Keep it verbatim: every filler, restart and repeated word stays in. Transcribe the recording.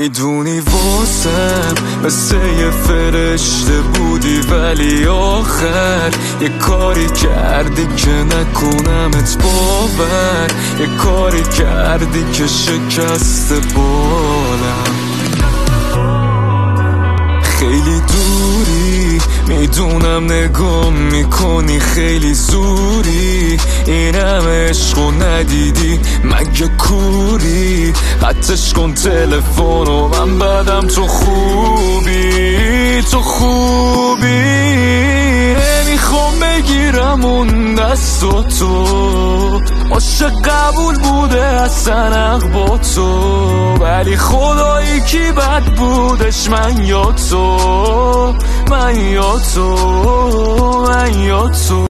میدونی واسم مثل یه فرشته بودی، ولی آخر یه کاری کردی که نکنمت باور، یه کاری کردی که شکست بالم. خیلی دوری میدونم، نگاه میکنی خیلی زوری، اینم عشقو ندیدی مگه کوری؟ حتش کن تلفنو، من بدم تو خوبی، تو خوبی. نمیخوام بگیرم اون دستو، تو عاشق قبول بوده اصلا با تو، ولی خدایی کی بد بودش، من یا تو، من یا تو، من یا تو.